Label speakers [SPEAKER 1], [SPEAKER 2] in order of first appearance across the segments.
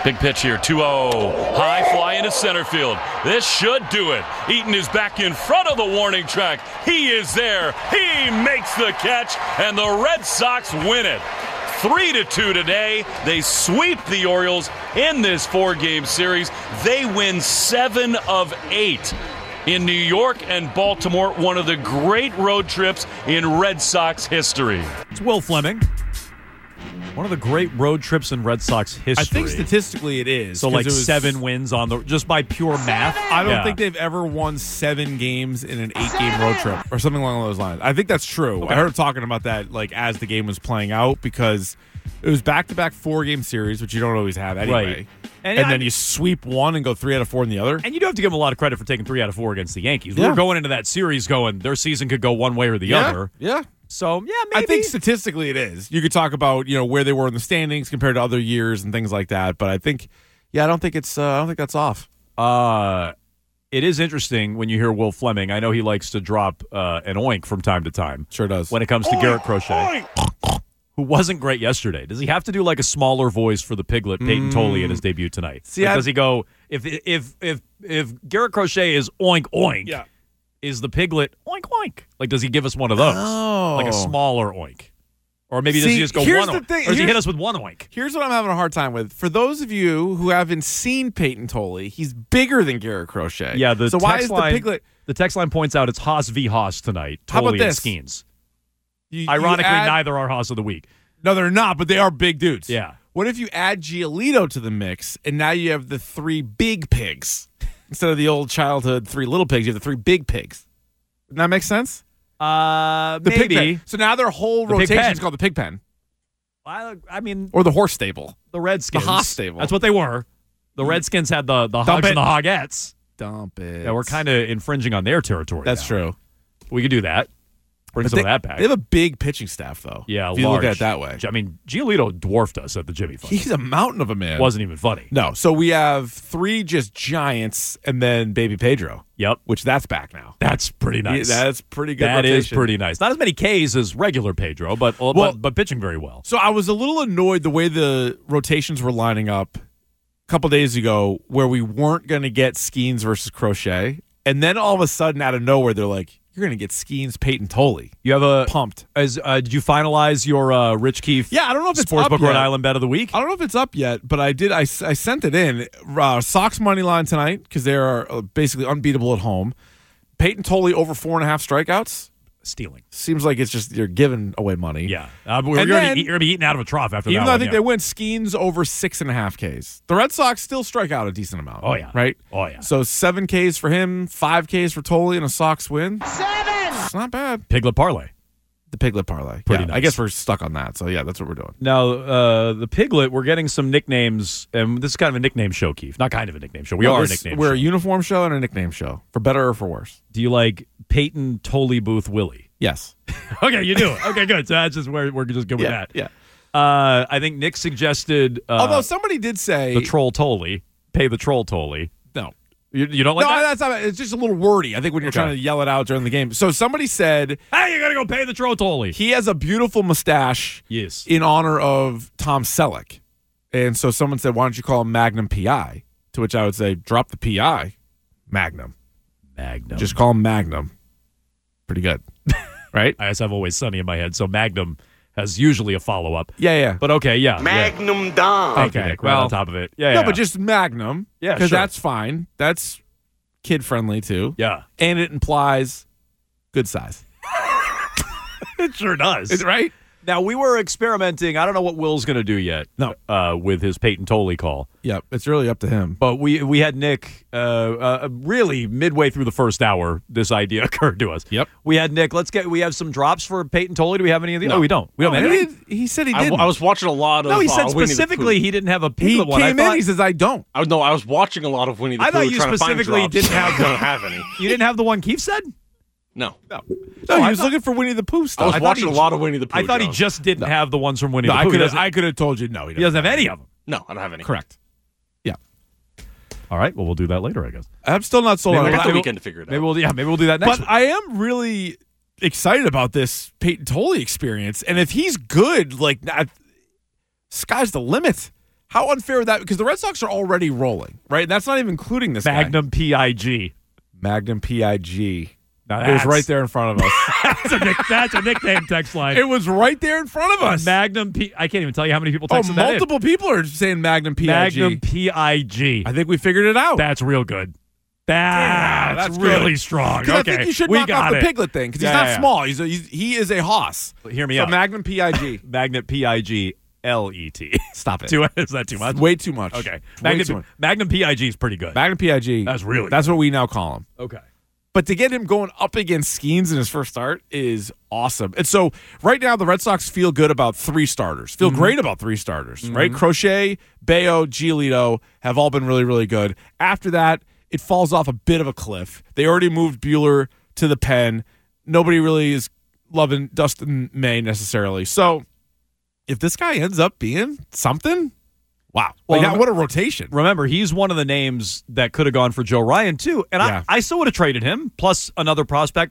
[SPEAKER 1] Big pitch here, 2-0. High fly into center field. This should do it. Eaton is back in front of the warning track. He is there. He makes the catch, and the Red Sox win it. 3-2 today. They sweep the Orioles in this 4-game series. They win 7 of 8 in New York and Baltimore, one of the great road trips in Red Sox history.
[SPEAKER 2] It's Will Fleming. One of the great road trips in Red Sox history.
[SPEAKER 3] I think statistically it is.
[SPEAKER 2] So like 7 wins on the just by pure math.
[SPEAKER 3] I don't think they've ever won 7 games in an 8-game road trip or something along those lines. I think that's true. Okay. I heard him talking about that like as the game was playing out because it was back-to-back 4-game series, which you don't always have anyway.
[SPEAKER 2] Right.
[SPEAKER 3] And then you sweep one and go 3 out of 4 in the other.
[SPEAKER 2] And you do have to give them a lot of credit for taking 3 out of 4 against the Yankees. We were going into that series going their season could go one way or the other.
[SPEAKER 3] Yeah.
[SPEAKER 2] So, maybe.
[SPEAKER 3] I think statistically it is. You could talk about, where they were in the standings compared to other years and things like that. But I think, I don't think that's off.
[SPEAKER 2] It is interesting when you hear Will Fleming. I know he likes to drop an oink from time to time.
[SPEAKER 3] Sure does.
[SPEAKER 2] When it comes to Garrett Crochet, who wasn't great yesterday. Does he have to do like a smaller voice for the Piglet, Peyton Tolle, in his debut tonight? Does he go, if Garrett Crochet is oink oink, is the Piglet oink oink? Like, does he give us one of those?
[SPEAKER 3] Oh.
[SPEAKER 2] Like a smaller oink? Or maybe does he just go one oink? Or does he hit us with one oink?
[SPEAKER 3] Here's what I'm having a hard time with. For those of you who haven't seen Peyton Tolle, he's bigger than Garrett Crochet.
[SPEAKER 2] Yeah,
[SPEAKER 3] so why is the Piglet...
[SPEAKER 2] The text line points out it's Haas v. Haas tonight.
[SPEAKER 3] How about
[SPEAKER 2] Tolle
[SPEAKER 3] this?
[SPEAKER 2] and Skeens.
[SPEAKER 3] Ironically,
[SPEAKER 2] neither are Haas of the week.
[SPEAKER 3] No, they're not, but they are big dudes.
[SPEAKER 2] Yeah.
[SPEAKER 3] What if you add Giolito to the mix, and now you have the 3 big pigs? Instead of the old childhood 3 little pigs, you have the 3 big pigs. Doesn't that make sense?
[SPEAKER 2] Maybe.
[SPEAKER 3] Pig pen. So now their whole rotation is called the pig pen.
[SPEAKER 2] I mean...
[SPEAKER 3] Or the horse stable.
[SPEAKER 2] The Redskins.
[SPEAKER 3] The Haas stable.
[SPEAKER 2] That's what they were. The Redskins had the Hogs and the Hogettes.
[SPEAKER 3] Dump it.
[SPEAKER 2] Yeah, we're kind of infringing on their territory.
[SPEAKER 3] That's
[SPEAKER 2] now.
[SPEAKER 3] True.
[SPEAKER 2] We could do that. Bring some of that back.
[SPEAKER 3] They have a big pitching staff, though.
[SPEAKER 2] Yeah,
[SPEAKER 3] if you look at it that way.
[SPEAKER 2] I mean, Giolito dwarfed us at the Jimmy Fund.
[SPEAKER 3] He's a mountain of a man.
[SPEAKER 2] Wasn't even funny.
[SPEAKER 3] No. So we have 3 just giants and then Baby Pedro.
[SPEAKER 2] Yep.
[SPEAKER 3] Which that's back now.
[SPEAKER 2] That's pretty nice.
[SPEAKER 3] That's pretty good.
[SPEAKER 2] That
[SPEAKER 3] rotation.
[SPEAKER 2] is pretty nice. Not as many Ks as regular Pedro, but pitching very well.
[SPEAKER 3] So I was a little annoyed the way the rotations were lining up a couple days ago where we weren't going to get Skeens versus Crochet. And then all of a sudden, out of nowhere, they're like, you're going to get Skeens, Peyton Tolle.
[SPEAKER 2] You have a
[SPEAKER 3] pumped.
[SPEAKER 2] Did you finalize your Rich Keefe?
[SPEAKER 3] Yeah, I don't know if it's
[SPEAKER 2] Sportsbook
[SPEAKER 3] up yet.
[SPEAKER 2] Rhode Island bet of the week.
[SPEAKER 3] I don't know if it's up yet, but I did. I sent it in. Sox money line tonight because they are basically unbeatable at home. Peyton Tolle over 4.5 strikeouts.
[SPEAKER 2] Stealing.
[SPEAKER 3] Seems like it's just you're giving away money.
[SPEAKER 2] Yeah, we're going to be eating out of a trough after that.
[SPEAKER 3] Even though I think they win, Skeens over 6.5 Ks. The Red Sox still strike out a decent amount.
[SPEAKER 2] Oh yeah,
[SPEAKER 3] right.
[SPEAKER 2] Oh yeah.
[SPEAKER 3] So 7 Ks for him, 5 Ks for Tolle, and a Sox win.
[SPEAKER 4] 7.
[SPEAKER 3] It's not bad.
[SPEAKER 2] Piglet parlay.
[SPEAKER 3] The Piglet parlay.
[SPEAKER 2] Pretty nice.
[SPEAKER 3] I guess we're stuck on that. So yeah, that's what we're doing.
[SPEAKER 2] Now the Piglet, we're getting some nicknames, and this is kind of a nickname show, Keith. Not kind of a nickname show. We are a nickname.
[SPEAKER 3] We're
[SPEAKER 2] show.
[SPEAKER 3] a uniform show and a nickname show, for better or for worse.
[SPEAKER 2] Do you like Peyton Tolle Booth Willie?
[SPEAKER 3] Yes.
[SPEAKER 2] Okay, you do. Okay, good. So that's just where we're just good with that.
[SPEAKER 3] Yeah.
[SPEAKER 2] I think Nick suggested.
[SPEAKER 3] Although somebody did say
[SPEAKER 2] the Troll Tolle, pay the Troll Tolle.
[SPEAKER 3] No.
[SPEAKER 2] You don't like that?
[SPEAKER 3] No, that's not. It's just a little wordy. I think when you're trying to yell it out during the game. So somebody said,
[SPEAKER 2] "Hey, you gotta go pay the Troll Tolle."
[SPEAKER 3] He has a beautiful mustache.
[SPEAKER 2] Yes.
[SPEAKER 3] In honor of Tom Selleck, and so someone said, "Why don't you call him Magnum PI?" To which I would say, "Drop the PI, Magnum. Just call him Magnum. Pretty good, right?"
[SPEAKER 2] I guess I've always Sunny in my head, so Magnum has usually a follow up.
[SPEAKER 3] Yeah.
[SPEAKER 2] But okay, yeah.
[SPEAKER 5] Magnum Dom.
[SPEAKER 2] Okay, right on top of it. Yeah.
[SPEAKER 3] No, but just Magnum.
[SPEAKER 2] Yeah,
[SPEAKER 3] because
[SPEAKER 2] sure.
[SPEAKER 3] that's fine. That's kid friendly too.
[SPEAKER 2] Yeah,
[SPEAKER 3] and it implies good size.
[SPEAKER 2] It sure does.
[SPEAKER 3] Right?
[SPEAKER 2] Now, we were experimenting. I don't know what Will's going to do yet.
[SPEAKER 3] No.
[SPEAKER 2] With his Peyton Tolle call.
[SPEAKER 3] Yep, it's really up to him.
[SPEAKER 2] But we had Nick really midway through the first hour. This idea occurred to us.
[SPEAKER 3] Yep.
[SPEAKER 2] We had Nick. We have some drops for Peyton Tolle. Do we have any of these? No, we don't. We don't have
[SPEAKER 3] No,
[SPEAKER 2] any.
[SPEAKER 3] he said he didn't.
[SPEAKER 5] I was watching a lot of.
[SPEAKER 2] No, he said
[SPEAKER 5] Winnie the
[SPEAKER 2] specifically
[SPEAKER 5] Pooh.
[SPEAKER 2] he didn't have a
[SPEAKER 3] He
[SPEAKER 2] Piglet one.
[SPEAKER 3] came in. He says, "I don't."
[SPEAKER 5] I was watching a lot of Winnie the Pooh.
[SPEAKER 2] I thought you
[SPEAKER 5] trying to find
[SPEAKER 2] specifically
[SPEAKER 5] drops.
[SPEAKER 2] didn't have
[SPEAKER 5] I don't have any.
[SPEAKER 2] You didn't have the one Keith said?
[SPEAKER 5] No.
[SPEAKER 3] No, he was looking for Winnie the Pooh stuff.
[SPEAKER 5] I was watching a lot of Winnie the Pooh.
[SPEAKER 2] I thought he
[SPEAKER 5] John.
[SPEAKER 2] just didn't have the ones from Winnie
[SPEAKER 3] No,
[SPEAKER 2] the Pooh.
[SPEAKER 3] I could have told you no.
[SPEAKER 2] He doesn't have any of them.
[SPEAKER 5] No, I don't have any.
[SPEAKER 3] Correct. Yeah.
[SPEAKER 2] All right. Well, we'll do that later, I guess.
[SPEAKER 3] I'm still not sold on
[SPEAKER 5] I
[SPEAKER 3] it.
[SPEAKER 5] got the weekend to figure it out.
[SPEAKER 2] Maybe we'll do that next
[SPEAKER 3] But
[SPEAKER 2] week.
[SPEAKER 3] I am really excited about this Peyton Tolle experience, and if he's good, like sky's the limit. How unfair would that? Because the Red Sox are already rolling, right? And that's not even including this
[SPEAKER 2] Magnum
[SPEAKER 3] guy.
[SPEAKER 2] PIG.
[SPEAKER 3] Magnum PIG.
[SPEAKER 2] Now
[SPEAKER 3] It was right there in front of us.
[SPEAKER 2] That's a nickname text line.
[SPEAKER 3] It was right there in front of us.
[SPEAKER 2] Magnum P. I can't even tell you how many people texted that in.
[SPEAKER 3] Multiple people are saying Magnum PIG.
[SPEAKER 2] Magnum PIG.
[SPEAKER 3] I think we figured it out.
[SPEAKER 2] That's real good. That's really
[SPEAKER 3] good.
[SPEAKER 2] strong.
[SPEAKER 3] Because
[SPEAKER 2] Okay,
[SPEAKER 3] I think you should
[SPEAKER 2] we
[SPEAKER 3] knock
[SPEAKER 2] got
[SPEAKER 3] off the
[SPEAKER 2] it.
[SPEAKER 3] Piglet thing because he's not small. He is a hoss.
[SPEAKER 2] Hear me
[SPEAKER 3] so
[SPEAKER 2] out.
[SPEAKER 3] Magnum PIG.
[SPEAKER 2] Magnum PIG LET.
[SPEAKER 3] Stop it.
[SPEAKER 2] Is that too much?
[SPEAKER 3] Way too much.
[SPEAKER 2] Okay.
[SPEAKER 3] Way too much.
[SPEAKER 2] Magnum PIG is pretty good.
[SPEAKER 3] Magnum PIG.
[SPEAKER 2] That's really
[SPEAKER 3] That's what we now call him.
[SPEAKER 2] Okay.
[SPEAKER 3] But to get him going up against Skeens in his first start is awesome. And so right now the Red Sox feel good about 3 starters. Feel great about 3 starters, right? Crochet, Bayo, Giolito have all been really, really good. After that, it falls off a bit of a cliff. They already moved Buehler to the pen. Nobody really is loving Dustin May necessarily. So if this guy ends up being something, wow.
[SPEAKER 2] Well,
[SPEAKER 3] what a rotation.
[SPEAKER 2] Remember, he's one of the names that could have gone for Joe Ryan, too. And I still would have traded him, plus another prospect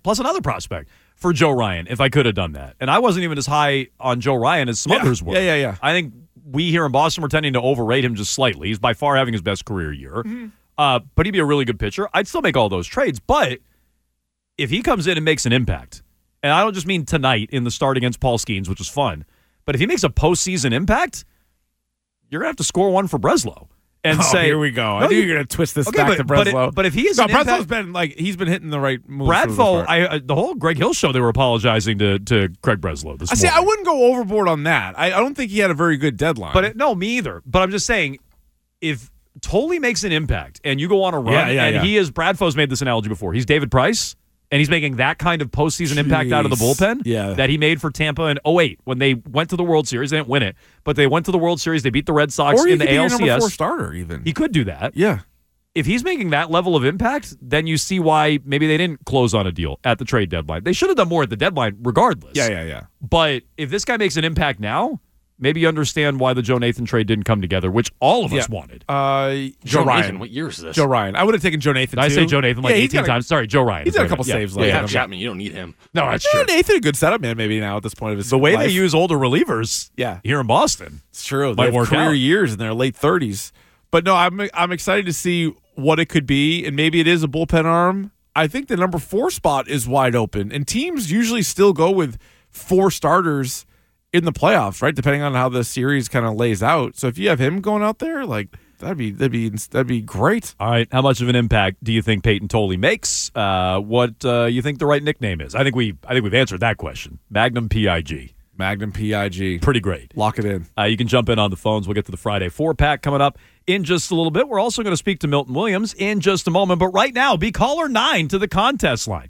[SPEAKER 2] for Joe Ryan if I could have done that. And I wasn't even as high on Joe Ryan as some others were.
[SPEAKER 3] Yeah.
[SPEAKER 2] I think we here in Boston were tending to overrate him just slightly. He's by far having his best career year. But he'd be a really good pitcher. I'd still make all those trades. But if he comes in and makes an impact, and I don't just mean tonight in the start against Paul Skeens, which was fun, but if he makes a postseason impact, you're going to have to score one for Breslow. And say,
[SPEAKER 3] here we go. I knew you were going to twist this back to Breslow.
[SPEAKER 2] But if he is
[SPEAKER 3] Breslow's been he's been hitting the right moves.
[SPEAKER 2] Bradfo, the whole Greg Hill show, they were apologizing to Craig Breslow this morning.
[SPEAKER 3] I wouldn't go overboard on that. I don't think he had a very good deadline.
[SPEAKER 2] No, me either. But I'm just saying, if Tolley makes an impact and you go on a run, he is, Bradfo's made this analogy before. He's David Price, and he's making that kind of postseason impact out of the bullpen that he made for Tampa in 2008 when they went to the World Series. They didn't win it, but they went to the World Series. They beat the Red Sox in the ALCS.
[SPEAKER 3] Number 4 starter even.
[SPEAKER 2] He could do that.
[SPEAKER 3] Yeah.
[SPEAKER 2] If he's making that level of impact, then you see why maybe they didn't close on a deal at the trade deadline. They should have done more at the deadline regardless.
[SPEAKER 3] Yeah.
[SPEAKER 2] But if this guy makes an impact now, maybe you understand why the Joe Nathan trade didn't come together, which all of us wanted.
[SPEAKER 5] Joe Ryan. What year is this?
[SPEAKER 3] Joe Ryan. I would have taken Joe Nathan,
[SPEAKER 2] too. I say Joe Nathan 18 times. Sorry, Joe Ryan.
[SPEAKER 3] He's got a couple saves.
[SPEAKER 5] Chapman, you don't need him.
[SPEAKER 2] No, that's true.
[SPEAKER 3] Nathan, a good setup man maybe now at this point of his
[SPEAKER 2] The way
[SPEAKER 3] life.
[SPEAKER 2] they use older relievers here in Boston.
[SPEAKER 3] It's true.
[SPEAKER 2] Might
[SPEAKER 3] They have
[SPEAKER 2] work
[SPEAKER 3] career
[SPEAKER 2] out.
[SPEAKER 3] years in their late 30s. But no, I'm excited to see what it could be, and maybe it is a bullpen arm. I think the number 4 spot is wide open, and teams usually still go with 4 starters in the playoffs, right? Depending on how the series kind of lays out. So if you have him going out there, like that'd be great.
[SPEAKER 2] All right, how much of an impact do you think Peyton Tolley makes? What you think the right nickname is? I think we've answered that question. Magnum PIG.
[SPEAKER 3] Magnum PIG.
[SPEAKER 2] Pretty great.
[SPEAKER 3] Lock it in.
[SPEAKER 2] You can jump in on the phones. We'll get to the Friday 4-pack coming up in just a little bit. We're also going to speak to Milton Williams in just a moment. But right now, be caller 9 to the contest line.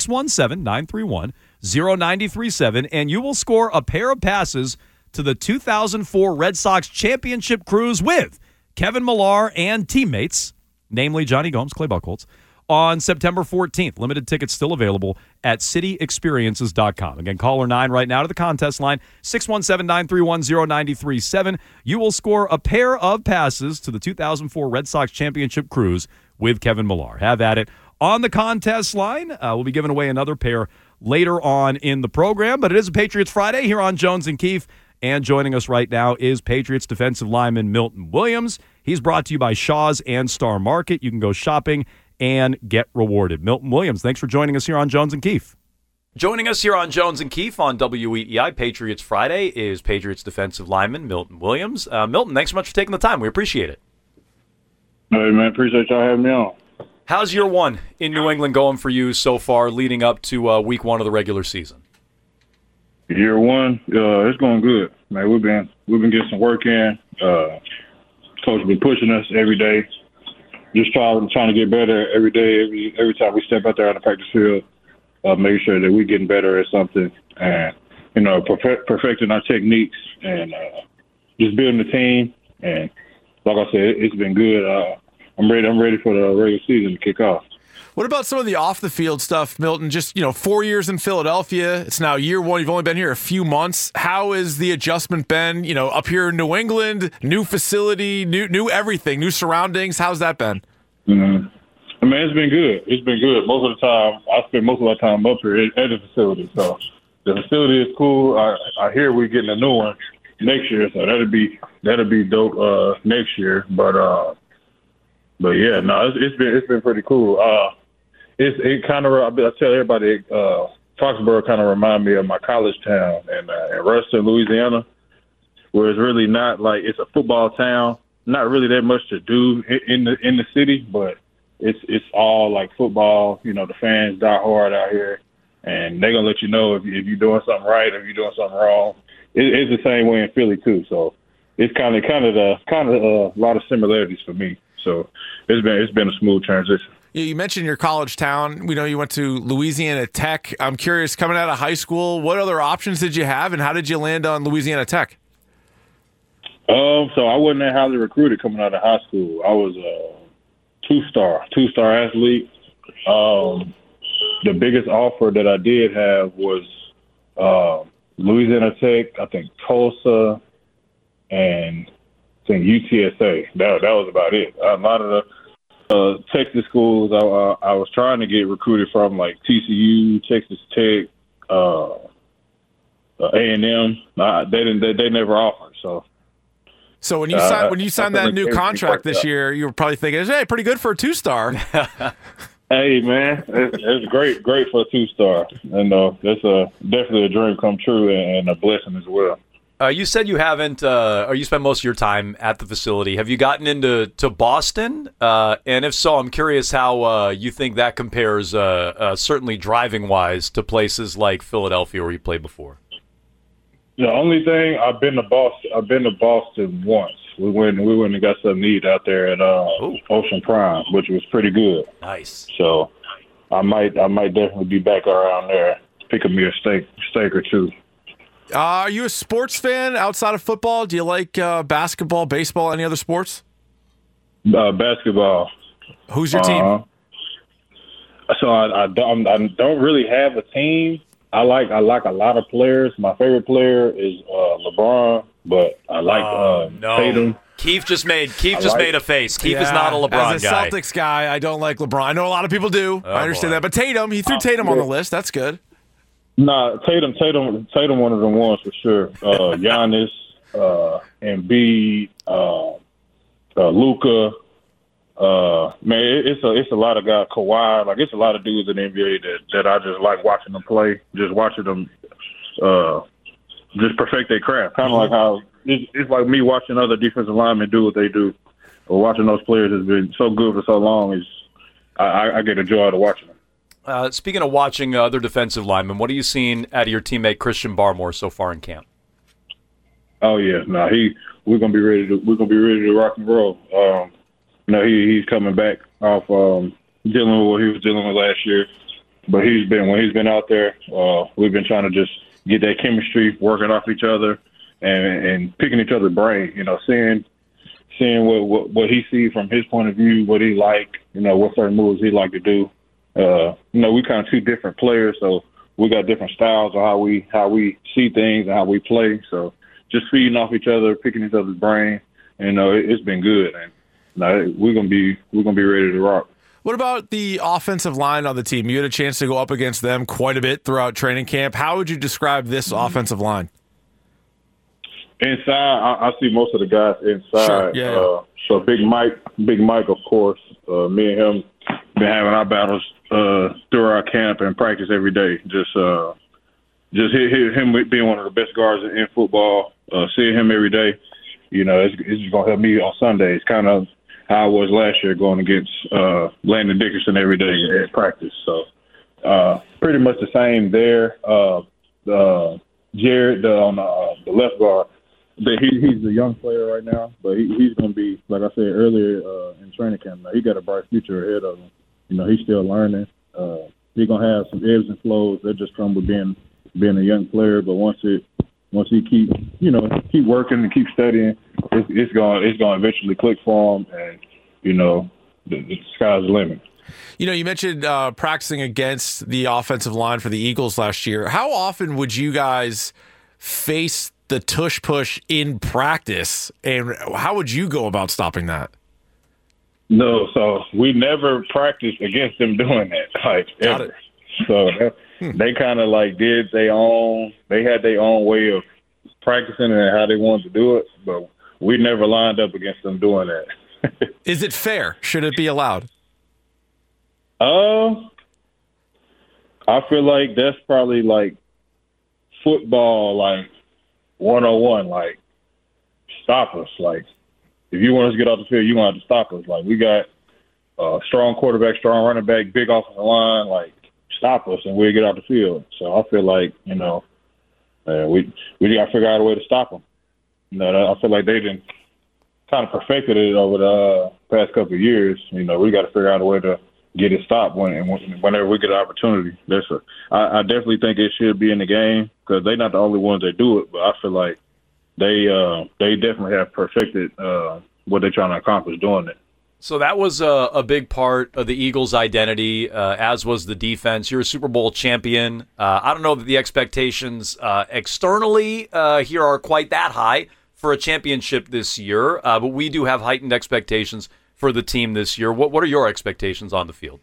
[SPEAKER 2] 617-931-0937, and you will score a pair of passes to the 2004 Red Sox championship cruise with Kevin Millar and teammates, namely Johnny Gomes, Clay Buchholz, on September 14th. Limited tickets still available at cityexperiences.com. Again, caller 9 right now to the contest line, 617-931-0937. You will score a pair of passes to the 2004 Red Sox championship cruise with Kevin Millar. Have at it. On the contest line, we'll be giving away another pair later on in the program, but it is a Patriots Friday here on Jones and Keefe, and joining us right now is Patriots defensive lineman Milton Williams. He's brought to you by Shaw's and Star Market. You can go shopping and get rewarded. Milton Williams, thanks for joining us here on Jones and Keefe. Joining us here on Jones and Keefe on WEEI Patriots Friday is Patriots defensive lineman Milton Williams. Milton, thanks so much for taking the time. We appreciate it.
[SPEAKER 4] Hey, man, appreciate y'all having me on.
[SPEAKER 2] How's year one in New England going for you so far, leading up to week 1 of the regular season?
[SPEAKER 4] Year one, it's going good, man. We've been getting some work in. Coach been pushing us every day. Just trying to get better every day. Every time we step out there on the practice field, make sure that we're getting better at something, and perfecting our techniques, and just building the team. And like I said, it's been good. I'm ready for the regular season to kick off.
[SPEAKER 3] What about some of the off-the-field stuff, Milton? Just, 4 years in Philadelphia. It's now year 1. You've only been here a few months. How has the adjustment been, up here in New England? New facility, new everything, new surroundings. How's that been?
[SPEAKER 4] Mm-hmm. I mean, it's been good. It's been good. Most of the time, I spend most of my time up here at the facility. So the facility is cool. I hear we're getting a new one. next year, so that'd be dope next year. But yeah, no, it's been pretty cool. It kind of, I tell everybody, Foxborough kind of remind me of my college town in Ruston, Louisiana, where it's really not like it's a football town. Not really that much to do in the city, but it's all like football. You know, the fans die hard out here, and they're gonna let you know if you're doing something right, if you're doing something wrong. It's the same way in Philly too. So it's kind of a lot of similarities for me. So it's been a smooth transition.
[SPEAKER 3] You mentioned your college town. We know you went to Louisiana Tech. I'm curious, coming out of high school, what other options did you have, and how did you land on Louisiana Tech?
[SPEAKER 4] So I wasn't that highly recruited coming out of high school. I was a two-star athlete. The biggest offer that I did have was Louisiana Tech, I think Tulsa, and I think UTSA. That was about it. A lot of the Texas schools I was trying to get recruited from, like TCU, Texas Tech, A&M. They never offered.
[SPEAKER 3] So when you signed that new contract this year, you were probably thinking, "Hey, pretty good for a two-star."
[SPEAKER 4] Hey man, it's great for a two-star, and that's definitely a dream come true and a blessing as well.
[SPEAKER 2] You said you haven't, or you spent most of your time at the facility. Have you gotten into Boston? And if so, I'm curious how you think that compares, certainly driving-wise, to places like Philadelphia where you played before.
[SPEAKER 4] The only thing I've been to Boston once. We went and got something to eat out there at Ocean Prime, which was pretty good.
[SPEAKER 2] Nice.
[SPEAKER 4] So I might definitely be back around there, picking me a steak or two.
[SPEAKER 3] Are you a sports fan outside of football? Do you like basketball, baseball, any other sports?
[SPEAKER 4] Basketball.
[SPEAKER 3] Who's your team?
[SPEAKER 4] So I don't really have a team. I like a lot of players. My favorite player is LeBron, but I like Tatum.
[SPEAKER 2] Keith just made a face. Keith is not a LeBron guy.
[SPEAKER 3] As a Celtics guy, I don't like LeBron. I know a lot of people do. I understand that. But Tatum, he threw Tatum on the list. That's good.
[SPEAKER 4] Nah, Tatum, one of them ones for sure. Giannis, Embiid, Luka. Man, it's a lot of guys. Kawhi, like it's a lot of dudes in the NBA that I just like watching them play. Just watching them, just perfect their craft. Kind of like how it's like me watching other defensive linemen do what they do, or watching those players has been so good for so long. I get a joy out of watching them.
[SPEAKER 2] Speaking of watching other defensive linemen, what are you seeing out of your teammate Christian Barmore so far in camp?
[SPEAKER 4] Oh yeah, we're gonna be ready to rock and roll. He's coming back off dealing with what he was dealing with last year. But when he's been out there, we've been trying to just get that chemistry, working off each other, and picking each other's brain. You know, seeing what he sees from his point of view, what he like. You know, what certain moves he like to do. We kind of two different players, so we got different styles of how we see things and how we play. So just feeding off each other, picking each other's brain. It's been good. And we're gonna be ready to rock.
[SPEAKER 3] What about the offensive line on the team? You had a chance to go up against them quite a bit throughout training camp. How would you describe this offensive line?
[SPEAKER 4] Inside, I see most of the guys inside.
[SPEAKER 3] Sure. Yeah.
[SPEAKER 4] So Big Mike, of course. Me and him been having our battles through our camp and practice every day. Just him being one of the best guards in football. Seeing him every day, it's just gonna help me on Sundays. Kind of how I was last year going against Landon Dickerson every day at practice. So pretty much the same there. Jared on the left guard. He's a young player right now, but he's going to be, like I said earlier in training camp, he got a bright future ahead of him. He's still learning. He's going to have some ebbs and flows that just come with being a young player. But once he keep working and keep studying, it's going to eventually click for him, and the sky's the limit.
[SPEAKER 3] You mentioned practicing against the offensive line for the Eagles last year. How often would you guys face the tush push in practice, and how would you go about stopping that?
[SPEAKER 4] No, so we never practiced against them doing that, ever. So they kind of did their own. They had their own way of practicing and how they wanted to do it, but we never lined up against them doing that.
[SPEAKER 3] Is it fair? Should it be allowed?
[SPEAKER 4] I feel like that's probably like football, like 101. Like, stop us. Like, if you want us to get off the field, you're going to have to stop us. Like, we got strong quarterback, strong running back, big offensive line. Like, stop us and we'll get off the field. So I feel like, we got to figure out a way to stop them. I feel like they've been kind of perfected it over the past couple of years. We got to figure out a way to get it stopped whenever we get an opportunity. I definitely think it should be in the game because they're not the only ones that do it, but I feel like they definitely have perfected what they're trying to accomplish doing it.
[SPEAKER 2] So that was a big part of the Eagles' identity, as was the defense. You're a Super Bowl champion. I don't know that the expectations externally here are quite that high for a championship this year, but we do have heightened expectations for the team this year. What are your expectations on the field?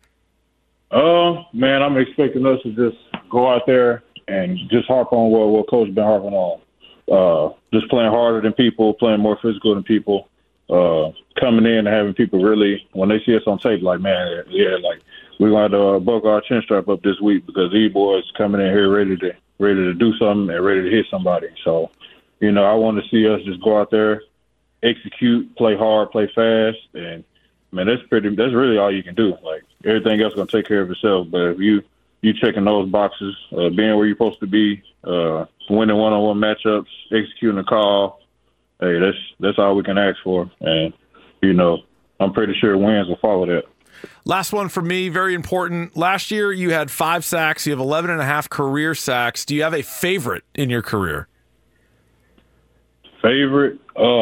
[SPEAKER 4] Man, I'm expecting us to just go out there and just harp on what Coach been harping on. Just playing harder than people, playing more physical than people, coming in and having people really, when they see us on tape, like, man, yeah, like, we're going to buckle our chin strap up this week because these boys coming in here ready to do something and ready to hit somebody. So, I want to see us just go out there, execute, play hard, play fast, and man, that's really all you can do. Like, everything else is gonna take care of itself. But if you checking those boxes, being where you're supposed to be, winning one-on-one matchups, executing the call, hey, that's all we can ask for. And I'm pretty sure wins will follow that.
[SPEAKER 3] Last one for me, very important. Last year you had 5 sacks. You have 11.5 career sacks. Do you have a favorite in your career?
[SPEAKER 4] Favorite?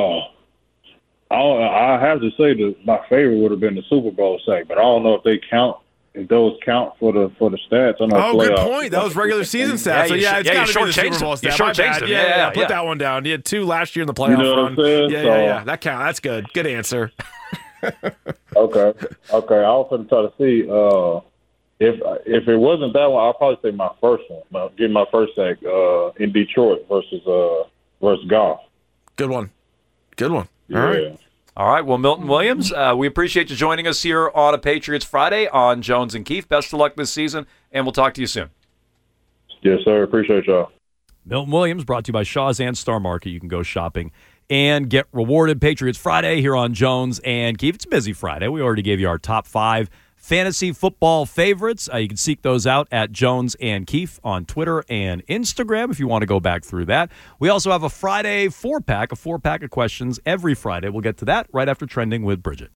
[SPEAKER 4] I have to say that my favorite would have been the Super Bowl sack, but I don't know if those count for the stats.
[SPEAKER 3] Good point. That was regular season stats. It's got to be the Super Bowl stat. My bad. Yeah. Put that one down. You had 2 last year in the playoff run.
[SPEAKER 4] What I'm saying?
[SPEAKER 3] Yeah. That counts. That's good. Good answer.
[SPEAKER 4] Okay. I was going to try to see if it wasn't that one. I'll probably say my first one. Getting my first sack in Detroit versus Goff.
[SPEAKER 3] Good one. All right.
[SPEAKER 2] All right. Well, Milton Williams, we appreciate you joining us here on a Patriots Friday on Jones and Keefe. Best of luck this season, and we'll talk to you soon.
[SPEAKER 4] Yes, sir. Appreciate y'all.
[SPEAKER 2] Milton Williams, brought to you by Shaw's and Star Market. You can go shopping and get rewarded. Patriots Friday here on Jones and Keefe. It's a busy Friday. We already gave you our top 5 fantasy football favorites. You can seek those out at Jones and Keefe on Twitter and Instagram if you want to go back through that. We also have a Friday 4-pack of questions every Friday. We'll get to that right after Trending with Bridget.